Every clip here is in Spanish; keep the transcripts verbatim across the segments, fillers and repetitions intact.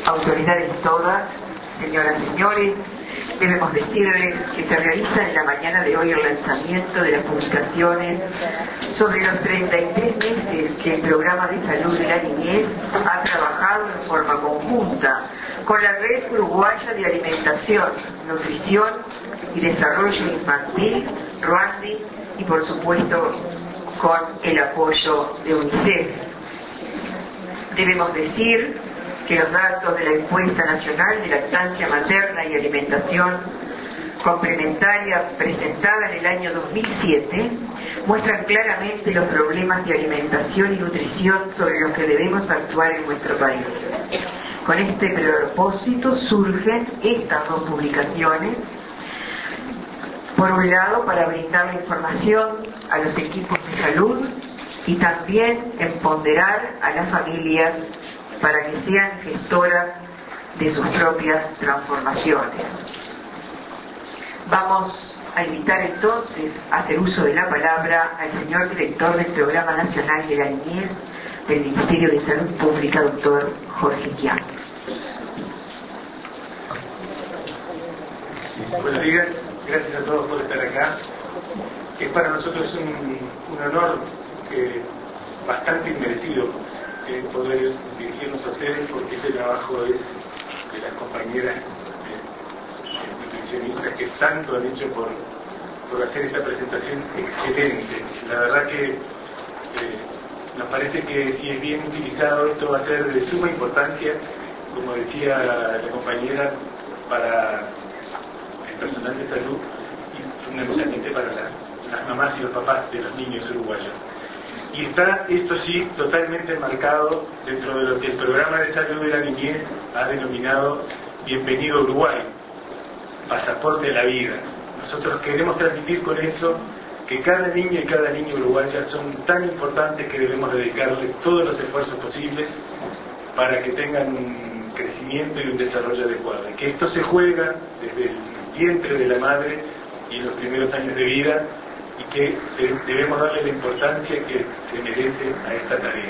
autoridades todas, señoras y señores, debemos decirles que se realiza en la mañana de hoy el lanzamiento de las publicaciones sobre los treinta y tres meses que el Programa de Salud de la Niñez ha trabajado en forma conjunta con la Red Uruguaya de Alimentación, Nutrición y Desarrollo Infantil, RUANDI, y por supuesto con el apoyo de UNICEF. Debemos decir que los datos de la Encuesta Nacional de Lactancia Materna y Alimentación Complementaria presentada en el año dos mil siete muestran claramente los problemas de alimentación y nutrición sobre los que debemos actuar en nuestro país. Con este propósito surgen estas dos publicaciones. Por un lado, para brindar la información a los equipos de salud y también empoderar a las familias para que sean gestoras de sus propias transformaciones. Vamos a invitar entonces a hacer uso de la palabra al señor director del Programa Nacional de la Niñez del Ministerio de Salud Pública, doctor Jorge Chiang. Buenos días, gracias a todos por estar acá. Es para nosotros un, un honor eh, bastante inmerecido eh, poder dirigirnos a ustedes, porque este trabajo es de las compañeras eh, nutricionistas que tanto han hecho por, por hacer esta presentación excelente. La verdad que eh, nos parece que si es bien utilizado esto va a ser de suma importancia, como decía la compañera, para el personal de salud y fundamentalmente para las, las mamás y los papás de los niños uruguayos. Y está, esto sí, totalmente enmarcado dentro de lo que el Programa de Salud de la Niñez ha denominado Bienvenido Uruguay, pasaporte de la vida. Nosotros queremos transmitir con eso que cada niño y cada niña uruguaya son tan importantes que debemos dedicarle todos los esfuerzos posibles para que tengan un crecimiento y un desarrollo adecuado. Y que esto se juega desde el vientre de la madre y en los primeros años de vida, y que debemos darle la importancia que se merece a esta tarea.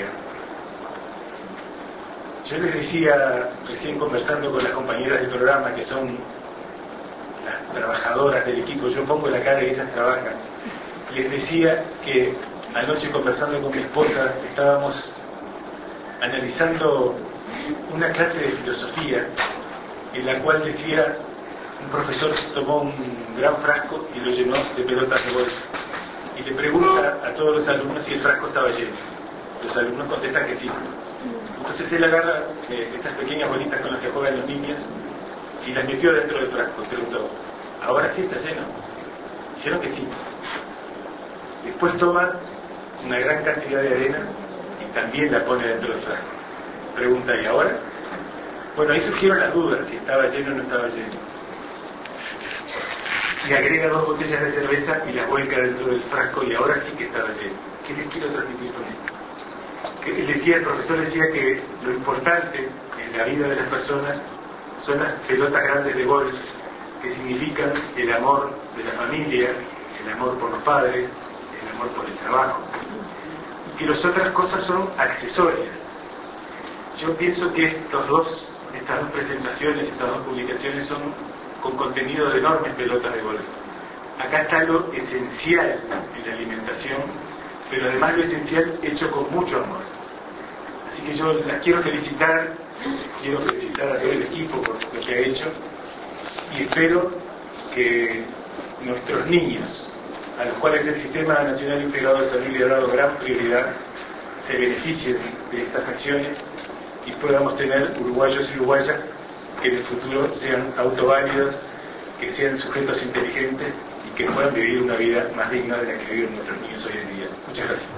Yo les decía, recién conversando con las compañeras del programa, que son las trabajadoras del equipo, yo pongo la cara y ellas trabajan, les decía que anoche, conversando con mi esposa, estábamos analizando una clase de filosofía en la cual decía, un profesor tomó un gran frasco y lo llenó de pelotas de golf y le pregunta a todos los alumnos si el frasco estaba lleno. Los alumnos contestan que sí. Entonces él agarra eh, estas pequeñas bolitas con las que juegan los niños y las metió dentro del frasco. Preguntó, ¿ahora sí está lleno? Dijeron que sí. Después toma una gran cantidad de arena y también la pone dentro del frasco. Pregunta, ¿y ahora? Bueno, ahí surgieron las dudas, si estaba lleno o no estaba lleno. Le agrega dos botellas de cerveza y las vuelca dentro del frasco y ahora sí que estaba lleno. ¿Qué les quiero transmitir con esto? Que él decía, el profesor decía que lo importante en la vida de las personas son las pelotas grandes de golf, que significan el amor de la familia, el amor por los padres, el amor por el trabajo, y que las otras cosas son accesorias. Yo pienso que estos dos, estas dos presentaciones, estas dos publicaciones son con contenido de enormes pelotas de golf. Acá está lo esencial en la alimentación, pero además lo esencial hecho con mucho amor. Así que yo las quiero felicitar, quiero felicitar a todo el equipo por lo que ha hecho, y espero que nuestros niños, a los cuales el Sistema Nacional Integrado de Salud le ha dado gran prioridad, se beneficien de estas acciones y podamos tener uruguayos y uruguayas que en el futuro sean autoválidos, que sean sujetos inteligentes y que puedan vivir una vida más digna de la que viven nuestros niños hoy en día. Muchas gracias.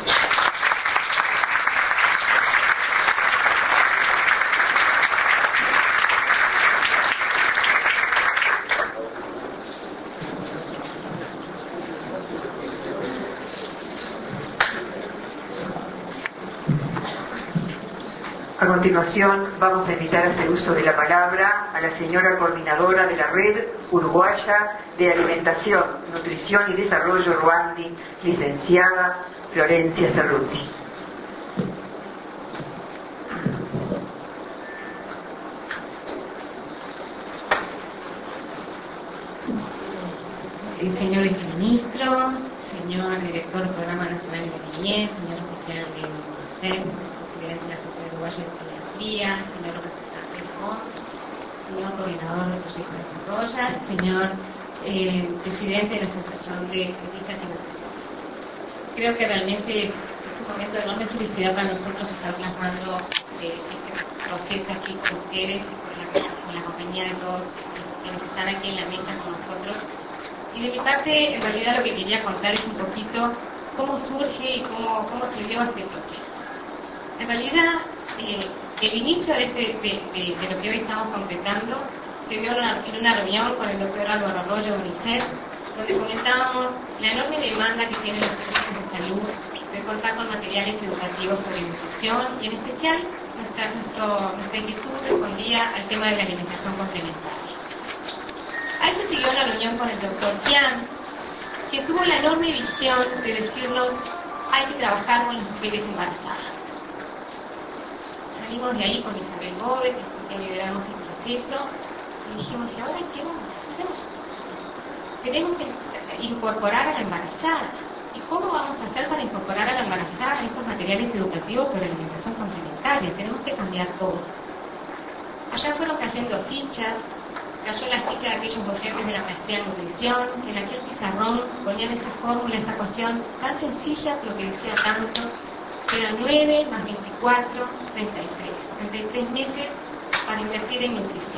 A continuación, vamos a invitar a hacer uso de la palabra a la señora coordinadora de la Red Uruguaya de Alimentación, Nutrición y Desarrollo RUANDI, licenciada Florencia Cerruti. eh, señor viceministro, señor director del Programa Nacional de la Niñez, señor oficial de UNICEF, presidente de la Sociedad Uruguaya de Pediatría, señor representante de O N G, señor coordinador del proyecto de desarrollo, señor eh, presidente de la Asociación de Dietistas y Nutrición. Creo que realmente es, es un momento de enorme felicidad para nosotros estar plasmando eh, este proceso aquí con ustedes y con la, con la compañía de todos quienes están aquí en la mesa con nosotros. Y de mi parte, en realidad lo que quería contar es un poquito cómo surge y cómo, cómo se dio este proceso. En realidad, eh, el inicio de, este, de, de, de lo que hoy estamos concretando se dio en una, en una reunión con el doctor Álvaro Arroyo de UNICEF, donde comentábamos la enorme demanda que tienen los servicios de salud de contar con materiales educativos sobre nutrición y en especial nuestra, nuestro, nuestra inquietud respondía al tema de la alimentación complementaria. A eso siguió la reunión con el doctor Kian, que tuvo la enorme visión de decirnos hay que trabajar con las mujeres embarazadas. Salimos de ahí con Isabel Bove, que lideramos el proceso, y dijimos, ¿y ahora qué vamos a hacer? Tenemos que incorporar a la embarazada. ¿Y cómo vamos a hacer para incorporar a la embarazada estos materiales educativos sobre alimentación complementaria? Tenemos que cambiar todo. Allá fueron cayendo fichas, cayó la ficha de aquellos docentes de la maestría en nutrición, que en aquel pizarrón ponían esa fórmula, esa ecuación tan sencilla, pero que decía tanto, que era nueve más veinticuatro, treinta y tres. treinta y tres meses para invertir en nutrición.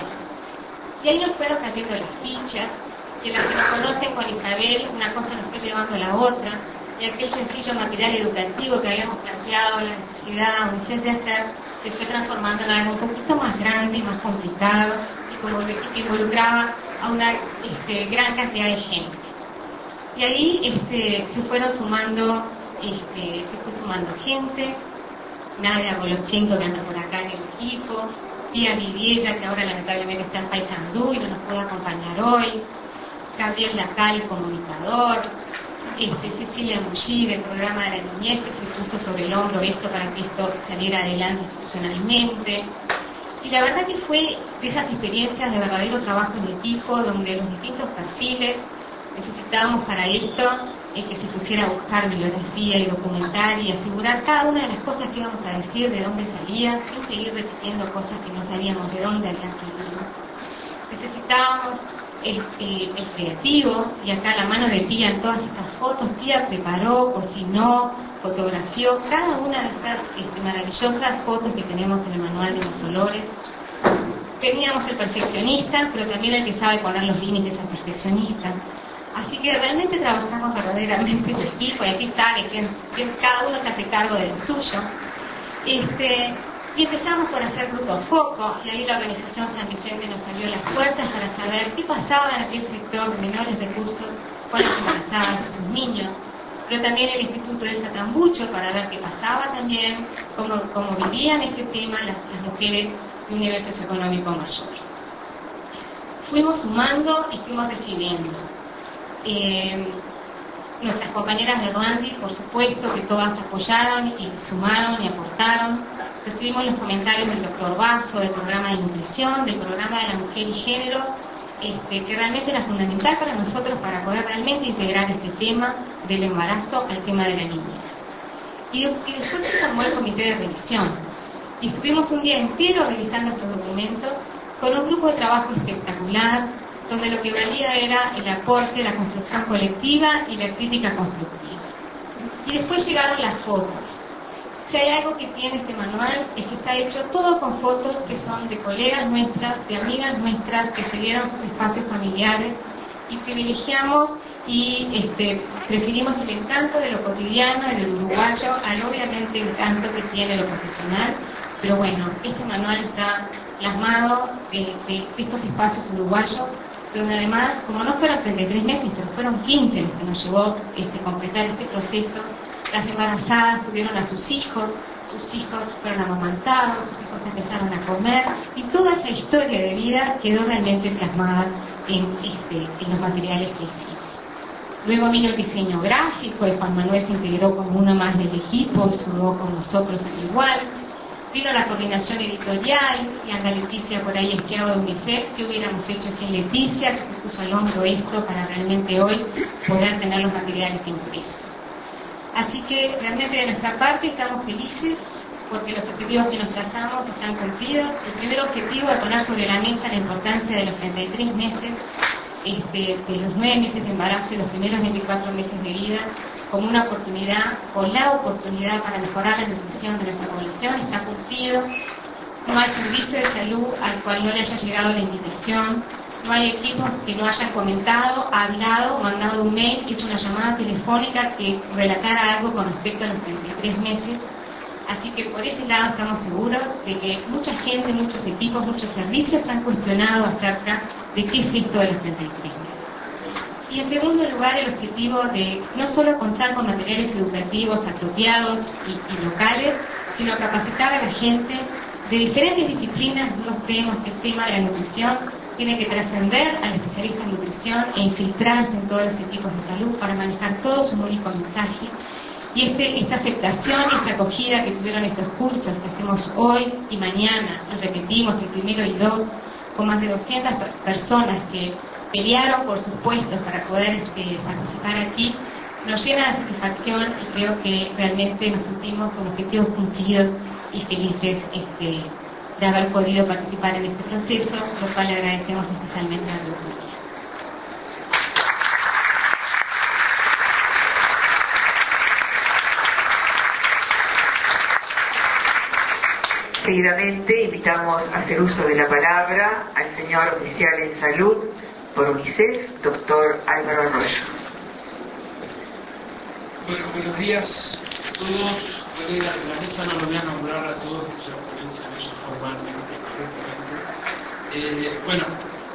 Y ahí nos fueron cayendo las fichas, que las que nos conocen con Isabel, una cosa nos fue llevando a la otra, y aquel sencillo material educativo que habíamos planteado, la necesidad UNICEF de hacer, se fue transformando en algo un poquito más grande y más complicado, y como que involucraba a una este, gran cantidad de gente. Y ahí este, se fueron sumando, este, se fue sumando gente, Nadia Golovchenko que anda por acá en el equipo, Tía Vidiella que ahora lamentablemente está en Paysandú y no nos puede acompañar hoy, Gabriel Lacal, comunicador, este, Cecilia Mullí del programa de la niñez que se puso sobre el hombro esto para que esto saliera adelante institucionalmente. Y la verdad que fue de esas experiencias de verdadero trabajo en equipo, donde los distintos perfiles necesitábamos para esto es que se pusiera a buscar bibliografía y documentar y asegurar cada una de las cosas que íbamos a decir, de dónde salía, sin seguir repitiendo cosas que no sabíamos de dónde habían salido. Necesitábamos el, el, el creativo, y acá la mano de Pía en todas estas fotos. Pía preparó, cocinó, fotografió cada una de estas este, maravillosas fotos que tenemos en el manual de los olores. Teníamos el perfeccionista, pero también el que sabe poner los límites al perfeccionista. Así que realmente trabajamos verdaderamente en equipo, y aquí sale que, que cada uno se hace cargo de lo suyo. Este, y empezamos por hacer grupos foco, y ahí la organización San Vicente nos abrió las puertas para saber qué pasaba en aquel sector de menores recursos con las embarazadas y sus niños, pero también el Instituto de Satambucho para ver qué pasaba también, cómo, cómo vivían este tema las, las mujeres de un nivel socioeconómico mayor. Fuimos sumando y fuimos recibiendo. Eh, nuestras compañeras de Ruandi, por supuesto, que todas apoyaron y sumaron y aportaron. Recibimos los comentarios del doctor Basso, del programa de nutrición, del programa de la mujer y género, este, que realmente era fundamental para nosotros para poder realmente integrar este tema del embarazo al tema de la niñez. Y, y después se formó el comité de revisión. Y estuvimos un día entero revisando estos documentos con un grupo de trabajo espectacular, donde lo que valía era el aporte, la construcción colectiva y la crítica constructiva. Y después llegaron las fotos. Si hay algo que tiene este manual es que está hecho todo con fotos que son de colegas nuestras, de amigas nuestras que se dieron sus espacios familiares, y privilegiamos y este, preferimos el encanto de lo cotidiano, del uruguayo, al obviamente encanto que tiene lo profesional. Pero bueno, este manual está plasmado de, de estos espacios uruguayos, donde además, como no fueron treinta y tres meses, pero fueron quince los que nos llevó este, completar este proceso, las embarazadas tuvieron a sus hijos, sus hijos fueron amamantados, sus hijos empezaron a comer, y toda esa historia de vida quedó realmente plasmada en, este, en los materiales que hicimos. Luego vino el diseño gráfico, y Juan Manuel se integró como uno más del equipo y sudó con nosotros al igual. vino la coordinación editorial, y anda Leticia por ahí esquiado de UNICEF. ¿Qué hubiéramos hecho sin Leticia, que se puso al hombro esto para realmente hoy poder tener los materiales impresos? Así que realmente de nuestra parte estamos felices porque los objetivos que nos trazamos están cumplidos. El primer objetivo es poner sobre la mesa la importancia de los treinta y tres meses, este, de los nueve meses de embarazo y los primeros veinticuatro meses de vida, como una oportunidad, o la oportunidad para mejorar la nutrición de nuestra población. Está cumplido. No hay servicio de salud al cual no le haya llegado la invitación. No hay equipos que no hayan comentado, hablado, mandado un mail, hecho una llamada telefónica que relatara algo con respecto a los treinta y tres meses. Así que por ese lado estamos seguros de que mucha gente, muchos equipos, muchos servicios han cuestionado acerca de qué es esto de los treinta y tres meses. Y en segundo lugar, el objetivo de no solo contar con materiales educativos apropiados y, y locales, sino capacitar a la gente de diferentes disciplinas. Nosotros creemos que el tema de la nutrición tiene que trascender al especialista en nutrición e infiltrarse en todos los equipos de salud para manejar todos un único mensaje. Y este, esta aceptación y esta acogida que tuvieron estos cursos que hacemos hoy y mañana, y repetimos el primero y dos, con más de doscientas personas que pelearon por sus puestos para poder este, participar aquí, nos llena de satisfacción y creo que realmente nos sentimos con objetivos cumplidos y felices este, de haber podido participar en este proceso, lo cual le agradecemos especialmente a Dios. Seguidamente invitamos a hacer uso de la palabra al señor oficial en salud por UNICEF, doctor Álvaro Arroyo. Bueno, buenos días a todos, colegas de la mesa. No lo voy a nombrar a todos, porque ya comienzan ellos formalmente. Eh, bueno,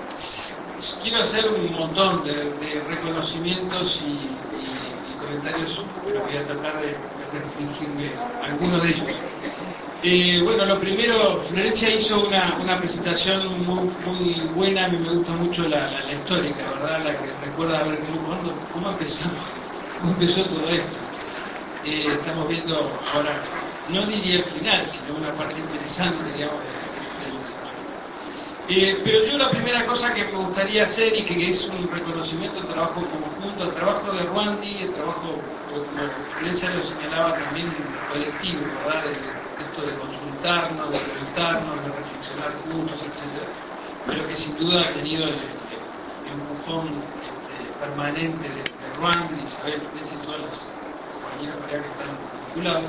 quiero hacer un montón de, de reconocimientos y, y, y comentarios, pero voy a tratar de, de restringirme a alguno de ellos. Eh, bueno, lo primero, Florencia hizo una, una presentación muy, muy buena. A mí me gusta mucho la, la, la histórica, ¿verdad? La que recuerda a ver cómo, cómo empezamos, cómo empezó todo esto. Eh, estamos viendo ahora, no diría el final, sino una parte interesante, digamos, del desarrollo. Eh, pero yo la primera cosa que me gustaría hacer, y que es un reconocimiento al trabajo conjunto, al trabajo de Rwandi, el trabajo, como Florencia lo señalaba, también colectivo, ¿verdad? De, esto de consultarnos, de preguntarnos, de reflexionar juntos, etcétera, pero que sin duda ha tenido el, el empujón este, permanente de, de Rwanda, Isabel, y todas las compañeras que están vinculados,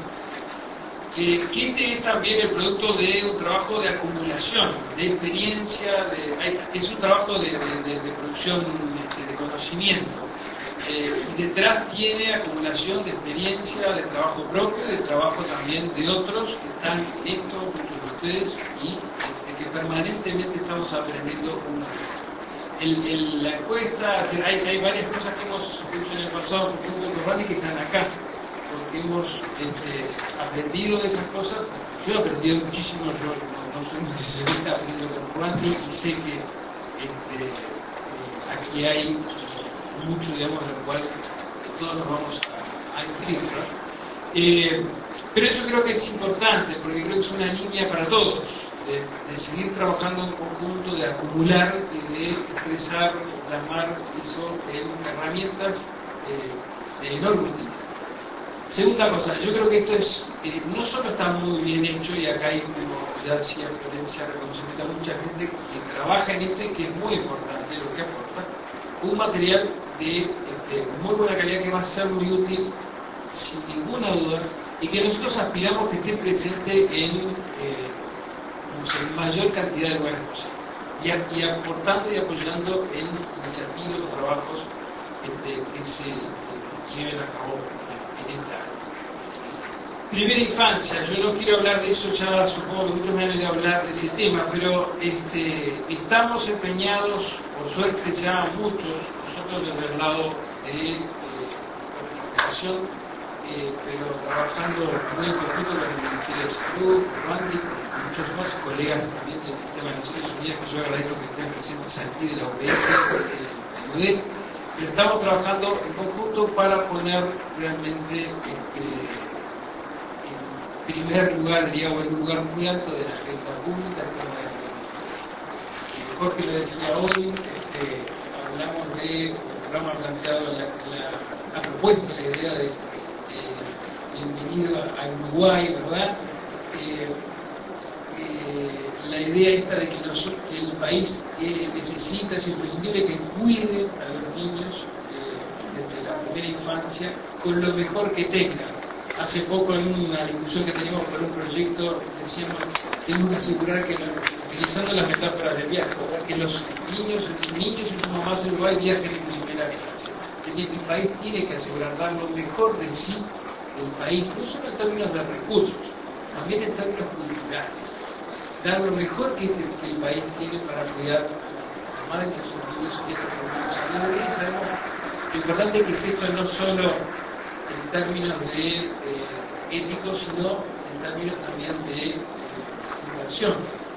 que, que este es también el producto de un trabajo de acumulación, de experiencia, de, hay, es un trabajo de, de, de, de producción de, de conocimiento. Eh, y detrás tiene acumulación de experiencia, de trabajo propio, de trabajo también de otros que están en esto, muchos de ustedes, y de que permanentemente estamos aprendiendo uno de ellos. El, el, la encuesta, hay, hay varias cosas que hemos hecho en el pasado con Rwandi que están acá, porque hemos este, aprendido de esas cosas. Yo he aprendido muchísimo, yo no, no soy nutricionista, aprendiendo con Rwandi y sé que este, eh, aquí hay mucho, digamos, de lo cual todos nos vamos a, a inscribir, ¿no? Eh, pero eso creo que es importante, porque creo que es una línea para todos, de, de seguir trabajando en conjunto, de acumular y de expresar, plasmar eso en herramientas eh, de enorme utilidad. Segunda cosa, yo creo que esto es, eh, no solo está muy bien hecho, y acá hay, como ya decía Florencia, reconocimiento a mucha gente que trabaja en esto y que es muy importante lo que aporta, un material de este, muy buena calidad que va a ser muy útil sin ninguna duda, y que nosotros aspiramos que esté presente en, eh, en mayor cantidad de lugares posibles, y, y aportando y apoyando en iniciativas o trabajos este, que se eh, lleven a cabo en, en esta área. Primera infancia, yo no quiero hablar de eso, ya supongo que muchos me han oído hablar de ese tema, pero este, estamos empeñados, por suerte ya muchos, nosotros desde el lado de eh, la comunicación, eh, pero trabajando muy en conjunto con el Ministerio de Salud, Rwandi, con muchos más colegas también del Sistema de Naciones Unidas, que yo agradezco que estén presentes aquí de la O B S, de la U D E, pero estamos trabajando en conjunto para poner realmente este, primer lugar, diría, o en un lugar muy alto de la agenda pública, el tema de la política. Jorge lo decía hoy, este, hablamos de, Rama ha planteado la, la, la propuesta, la idea de eh, bienvenido a Uruguay, ¿verdad? Eh, eh, la idea esta de que, los, que el país eh, necesita, es imprescindible que cuide a los niños eh, desde la primera infancia con lo mejor que tengan. Hace poco en una discusión que teníamos por un proyecto decíamos tenemos que asegurar que, utilizando las metáforas del viaje, que los niños, los niños y sus mamás en Uruguay viajen en primera clase. El país tiene que asegurar dar lo mejor de sí el país, no solo en términos de recursos, también en términos culturales. Dar lo mejor que, este, que el país tiene para cuidar a las madres y a sus niños y a sus niños. Y sabemos lo importante que es esto no solo en términos de eh, éticos, sino en términos también de eh, inversión.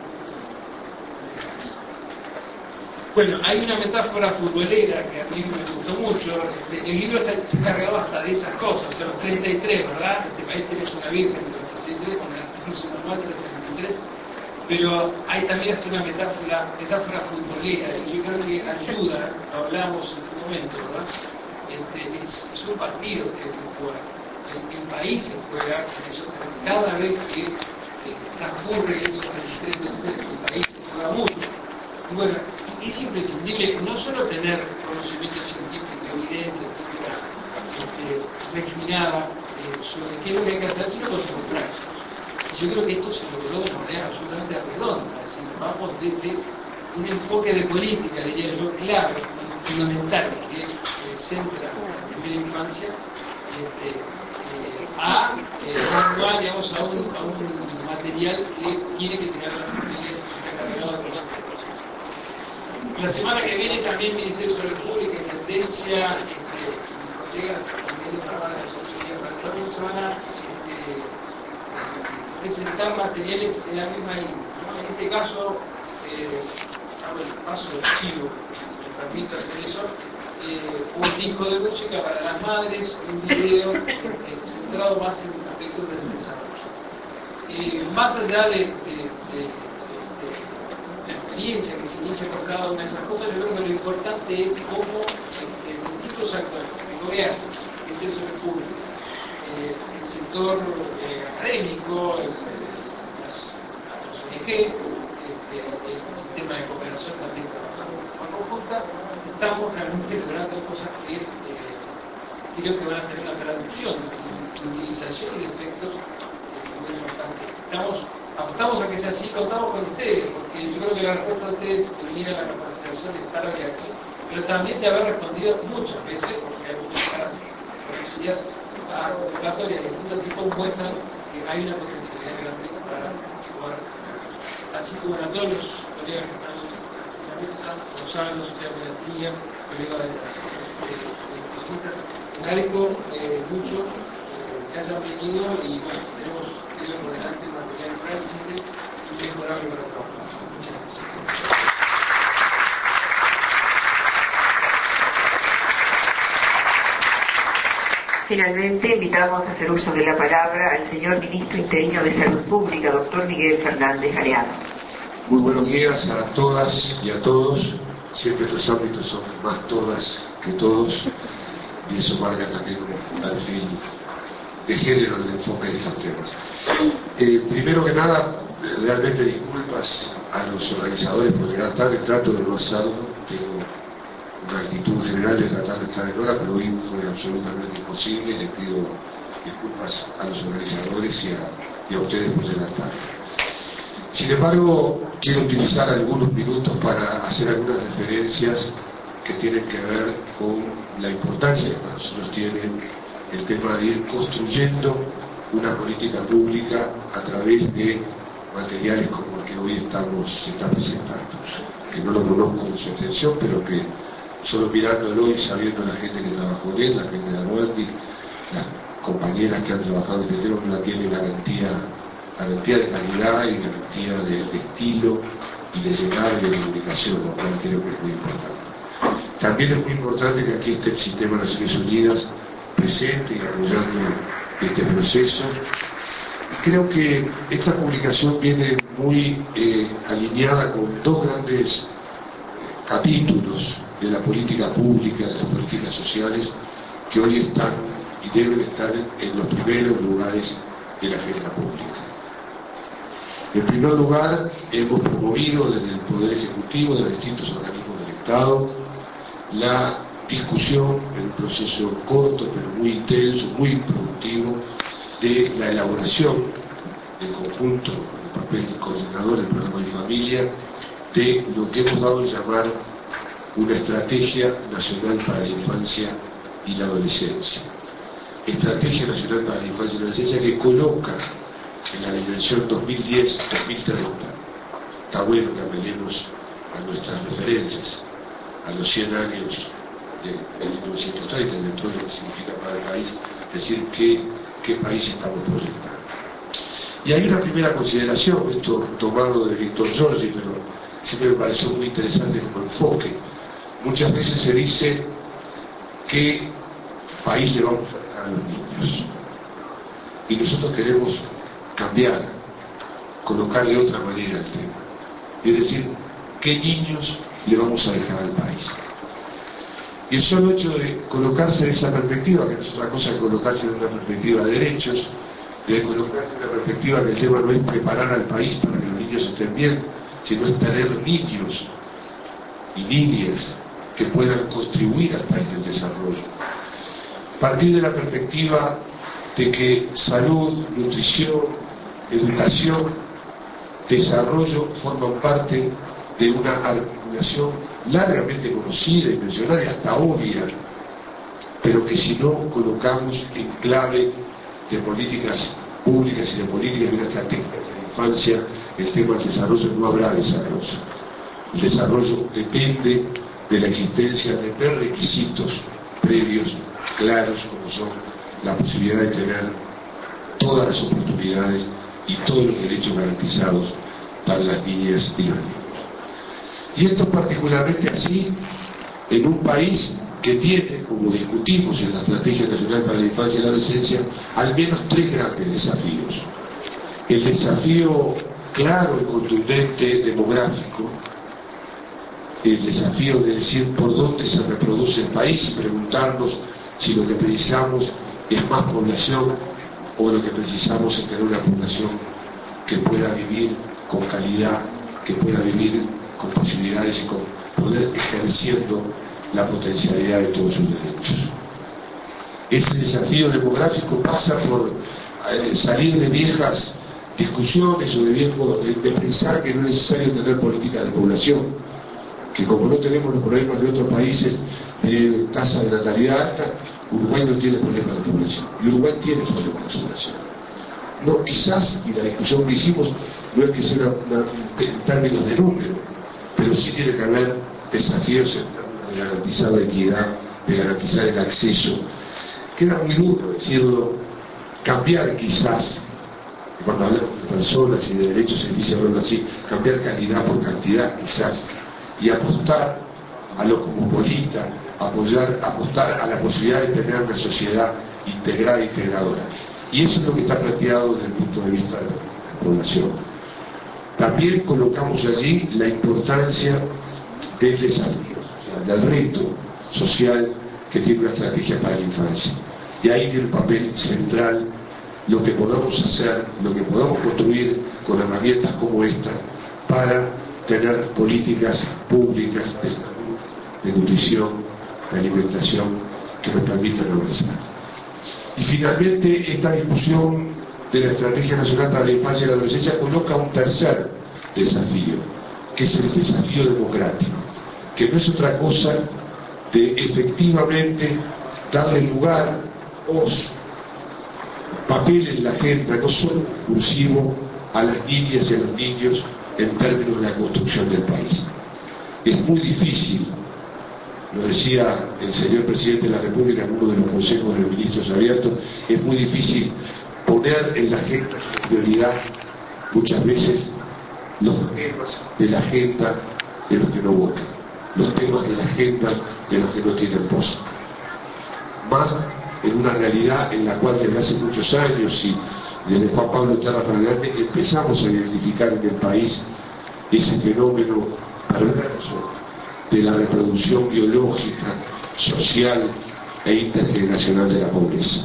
Bueno, hay una metáfora futbolera que a mí me gustó mucho. El libro está cargado hasta de esas cosas. O sea, los treinta y tres, ¿verdad? Este país tiene una virgen de los treinta y tres, una crisis normal de los treinta y tres. Pero hay también hasta una metáfora, metáfora futbolera, y yo creo que ayuda, lo hablamos en este momento, ¿verdad? Este, es, es un partido que hay que jugar. El, el país se juega en eso, cada vez que eh, transcurre esos treinta y tres meses, el país se juega mucho. Y bueno, es imprescindible no solo tener conocimiento científico, evidencia científica este, refinada eh, sobre qué es lo que hay que hacer, sino los prácticos. Y yo creo que esto se logró de manera absolutamente redonda, es decir, vamos desde un enfoque de política, diría yo, clave, fundamental, que es eh, centra la primera infancia, este, eh, a, eh, digamos, a, un, a un material que tiene que tener las familias cargado de conocimiento. La semana que viene también Ministerio de Salud Pública, Intendencia, este, colegas también de trabajo de la sociedad para todos se van a este, presentar materiales de la misma índole, ¿no? En este caso, eh, hago el paso del archivo, me permito hacer eso, eh, un disco de música para las madres, un video eh, centrado más en aspectos del desarrollo. Eh, más allá de, de, de, de la experiencia que se inicia por cada una de esas cosas, yo creo que lo importante es cómo este, distintos actores, el gobierno, el Ministerio de Salud Pública, eh, el sector eh, académico, el, las, las O N G, este, el sistema de cooperación también trabajando de forma conjunta, estamos realmente logrando cosas que eh, creo que van a tener una traducción de utilización y de efectos eh, muy importantes. Estamos apostamos a que sea así, contamos con ustedes, porque yo creo que la respuesta de ustedes termina la capacitación de estar hoy aquí, pero también de haber respondido muchas veces, porque hay muchas caras conocidas a convocatorias de distintos tipos muestran que hay una potencialidad grande para jugar. Así que bueno, a todos los colegas que están en la mesa, Gonzalo, Sofía Pelatría, colegas de la agradezco eh, mucho eh, que hayan venido y bueno, tenemos eso por delante material realmente inmejorable para trabajar. Muchas gracias. Finalmente, invitamos a hacer uso de la palabra al señor Ministro Interino de Salud Pública, doctor Miguel Fernández Galeano. Muy buenos días a todas y a todos. Siempre estos ámbitos son más todas que todos, y eso marca también un perfil de género en el enfoque de estos temas. Eh, primero que nada, realmente disculpas a los organizadores por llegar tarde, trato de no hacerlo, tengo una actitud general de tratar de estar en hora, pero hoy fue absolutamente imposible y les pido disculpas a los organizadores y a, y a ustedes por llegar tarde. Sin embargo, quiero utilizar algunos minutos para hacer algunas referencias que tienen que ver con la importancia que para nosotros tiene el tema de ir construyendo una política pública a través de materiales como el que hoy estamos se está presentando, que no lo conozco con su extensión, pero que solo mirándolo y sabiendo la gente que trabajó en él, la gente de Alberti, las compañeras que han trabajado en este tema, no tiene garantía, garantía de calidad y garantía de, de estilo y de llegar de comunicación, lo cual creo que es muy importante. También es muy importante que aquí esté el Sistema de Naciones Unidas presente y apoyando este proceso, creo que esta publicación viene muy eh, alineada con dos grandes capítulos de la política pública, de las políticas sociales, que hoy están y deben estar en los primeros lugares de la agenda pública. En primer lugar, hemos promovido desde el Poder Ejecutivo, de los distintos organismos del Estado, la discusión en un proceso corto pero muy intenso, muy productivo, de la elaboración en conjunto con el papel del coordinador del programa Mi Familia, de lo que hemos dado a llamar una estrategia nacional para la infancia y la adolescencia. Estrategia nacional para la infancia y la adolescencia que coloca en la dimensión dos mil diez a dos mil treinta. Está bueno que apelemos a nuestras referencias, a los cien años de, de mil novecientos treinta, de todo lo que significa para el país, decir qué, qué país estamos proyectando. Y hay una primera consideración, esto tomado de Víctor Giorgi, pero siempre me pareció muy interesante como enfoque. Muchas veces se dice qué país le vamos a dejar a los niños. Y nosotros queremos cambiar, colocar de otra manera el tema. Es decir, qué niños le vamos a dejar al país. Y el solo hecho de colocarse en esa perspectiva, que no es otra cosa que colocarse en una perspectiva de derechos, de colocarse en una perspectiva que el tema no es preparar al país para que los niños estén bien, sino es tener niños y niñas que puedan contribuir al país del desarrollo. Partir de la perspectiva de que salud, nutrición, educación, desarrollo forman parte de una articulación largamente conocida y mencionada y hasta obvia, pero que si no colocamos en clave de políticas públicas y de políticas y de estrategias de la infancia, el tema del desarrollo, no habrá desarrollo. El desarrollo depende de la existencia de prerequisitos previos, claros, como son la posibilidad de tener todas las oportunidades y todos los derechos garantizados para las niñas y los niños. Y esto es particularmente así en un país que tiene, como discutimos en la Estrategia Nacional para la Infancia y la Adolescencia, al menos tres grandes desafíos. El desafío claro y contundente demográfico, el desafío de decir por dónde se reproduce el país y preguntarnos si lo que precisamos es más población o lo que precisamos es tener una población que pueda vivir con calidad, que pueda vivir con posibilidades y con poder ejerciendo la potencialidad de todos sus derechos. Ese desafío demográfico pasa por eh, salir de viejas discusiones o de viejos de, de pensar que no es necesario tener política de población, que como no tenemos los problemas de otros países de tasa de natalidad alta, Uruguay no tiene problemas de población, y Uruguay tiene problemas de población. No, quizás, y la discusión que hicimos no es que sea una, una, en términos de número, pero sí tiene que haber desafíos en términos de garantizar la equidad, de garantizar el acceso. Queda muy duro decirlo, cambiar quizás, cuando hablamos de personas y de derechos se dice hablarlo así, cambiar calidad por cantidad quizás, y apostar a lo cosmopolita, apoyar, apostar a la posibilidad de tener una sociedad integrada e integradora. Y eso es lo que está planteado desde el punto de vista de la población. También colocamos allí la importancia del desafío, o sea, del reto social que tiene una estrategia para la infancia. Y ahí tiene un papel central lo que podamos hacer, lo que podamos construir con herramientas como esta para tener políticas públicas de salud, de nutrición, de alimentación que nos permitan avanzar. Y finalmente esta discusión de la Estrategia Nacional para la Infancia y la Adolescencia coloca un tercer desafío, que es el desafío democrático, que no es otra cosa de efectivamente darle lugar, voz, papel en la agenda, no solo exclusivo a las niñas y a los niños en términos de la construcción del país. Es muy difícil, lo decía el señor presidente de la República en uno de los consejos de ministros abiertos, es muy difícil poner en la agenda como prioridad muchas veces los temas de la agenda de los que no votan, los temas de la agenda de los que no tienen voz. Más en una realidad en la cual desde hace muchos años y desde Juan Pablo Terra para adelante, empezamos a identificar en el país ese fenómeno perverso de la reproducción biológica, social e intergeneracional de la pobreza.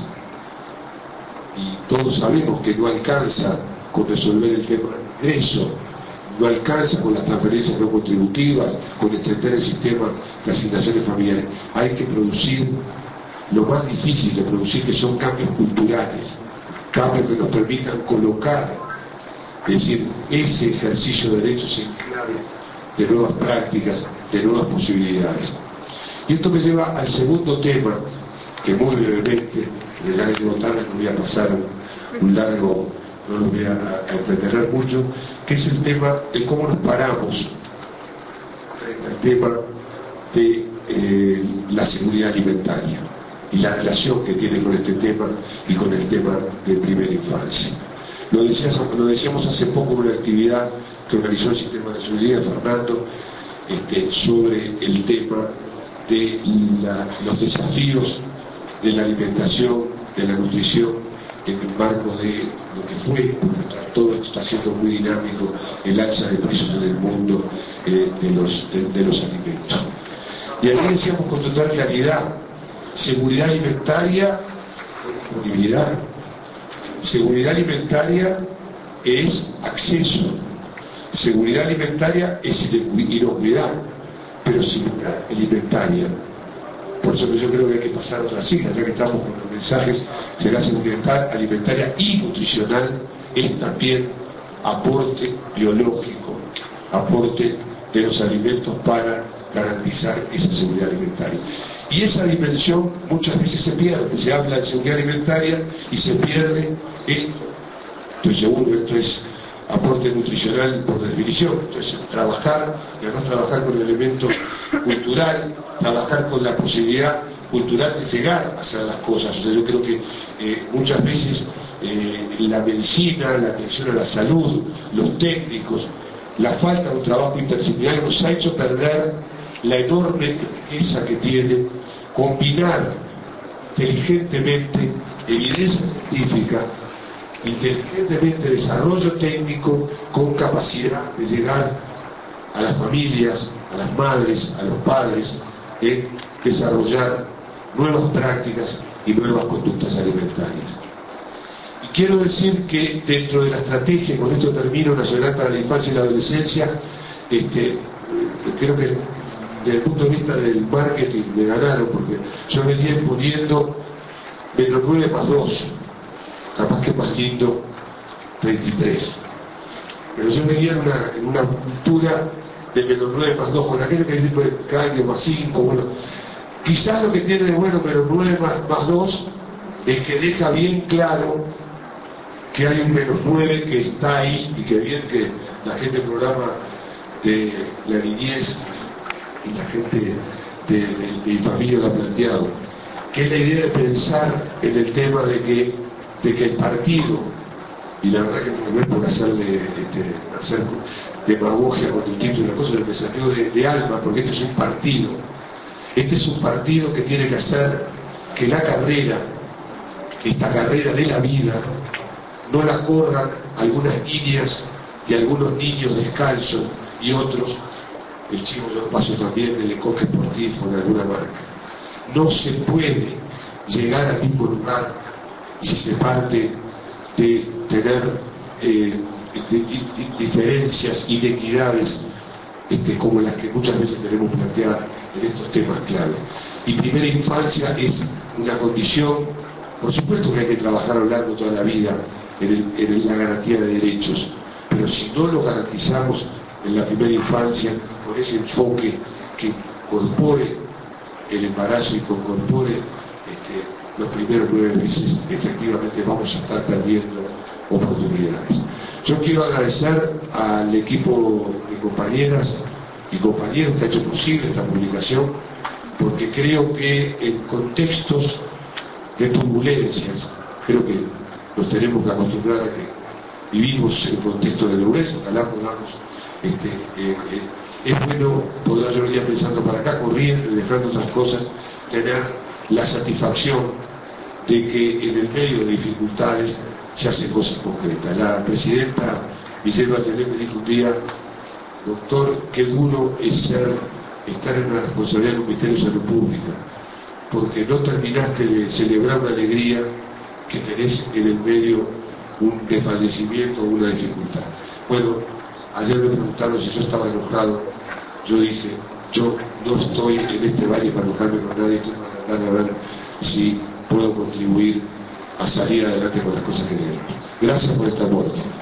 Y todos sabemos que no alcanza con resolver el tema del ingreso, no alcanza con las transferencias no contributivas, con extender el sistema de asignaciones familiares. Hay que producir lo más difícil de producir, que son cambios culturales, cambios que nos permitan colocar, es decir, ese ejercicio de derechos en clave de nuevas prácticas, de nuevas posibilidades. Y esto me lleva al segundo tema, que muy brevemente, de la anécdota no voy a pasar un largo, no lo voy a, a entretener mucho, que es el tema de cómo nos paramos frente al tema de eh, la seguridad alimentaria y la relación que tiene con este tema y con el tema de primera infancia. Lo decíamos, lo decíamos hace poco en una actividad que organizó el Sistema de Seguridad, Fernando, este, sobre el tema de la, los desafíos de la alimentación, de la nutrición, en el marco de lo que fue, porque todo esto está siendo muy dinámico, el alza de precios en el mundo eh, de, los, de, de los alimentos. Y aquí decíamos con total claridad, seguridad alimentaria, disponibilidad. Seguridad alimentaria es acceso. Seguridad alimentaria es inocuidad, pero seguridad alimentaria. Por eso que yo creo que hay que pasar otras siglas, ya que estamos con los mensajes, será seguridad alimentaria y nutricional, es también aporte biológico, aporte de los alimentos para garantizar esa seguridad alimentaria. Y esa dimensión muchas veces se pierde, se habla de seguridad alimentaria y se pierde esto. Estoy seguro, esto es aporte nutricional por definición, entonces trabajar, y además trabajar con el elemento cultural, trabajar con la posibilidad cultural de llegar a hacer las cosas. O sea, yo creo que eh, muchas veces eh, la medicina, la atención a la salud, los técnicos, la falta de un trabajo interdisciplinario nos ha hecho perder la enorme riqueza que tiene combinar inteligentemente evidencia científica, inteligentemente desarrollo técnico con capacidad de llegar a las familias, a las madres, a los padres, en desarrollar nuevas prácticas y nuevas conductas alimentarias. Y quiero decir que dentro de la estrategia, con esto termino, Nacional para la Infancia y la Adolescencia, este, creo que desde el punto de vista del marketing me ganaron, porque yo venía imponiendo menos nueve más dos, capaz que más lindo, treinta y tres. Pero yo venía en una, en una cultura de menos nueve más dos, con aquello que dice caño más cinco, bueno. Quizás lo que tiene de bueno menos nueve más, más dos es que deja bien claro que hay un menos nueve que está ahí, y que bien que la gente del programa de la niñez y la gente de, de, de mi familia lo ha planteado, que es la idea de pensar en el tema de que, de que el partido, y la verdad que no es por hacerle, este, hacer demagogia con el título, la cosa me salió de, de alma, porque este es un partido, este es un partido que tiene que hacer que la carrera, esta carrera de la vida, no la corran algunas niñas y algunos niños descalzos y otros, el chivo yo paso también del encoque esportivo de alguna marca. No se puede llegar al mismo lugar si se parte de tener eh, de, de, de diferencias, inequidades este, como las que muchas veces tenemos planteadas en estos temas clave. Y primera infancia es una condición, por supuesto que hay que trabajar a lo largo de toda la vida en, el, en la garantía de derechos, pero si no lo garantizamos en la primera infancia, con ese enfoque que incorpore el embarazo y que incorpore este, los primeros nueve meses, efectivamente vamos a estar perdiendo oportunidades. Yo quiero agradecer al equipo de compañeras y compañeros que ha hecho posible esta publicación, porque creo que en contextos de turbulencias, creo que nos tenemos que acostumbrar a que vivimos en contexto de dureza, ojalá podamos, este, eh, eh, es bueno poder, yo venía pensando para acá, corriendo y dejando otras cosas, tener la satisfacción de que en el medio de dificultades se hacen cosas concretas. La presidenta Michelle Bachelet me dijo un día: doctor, qué duro es ser, estar en una responsabilidad en un Ministerio de Salud Pública, porque no terminaste de celebrar una alegría que tenés en el medio un desfallecimiento o una dificultad. Bueno, ayer me preguntaron si yo estaba enojado. Yo dije, yo no estoy en este valle para enojarme con nadie, estoy para tratar de ver si puedo contribuir a salir adelante con las cosas que queremos. Gracias por este aporte.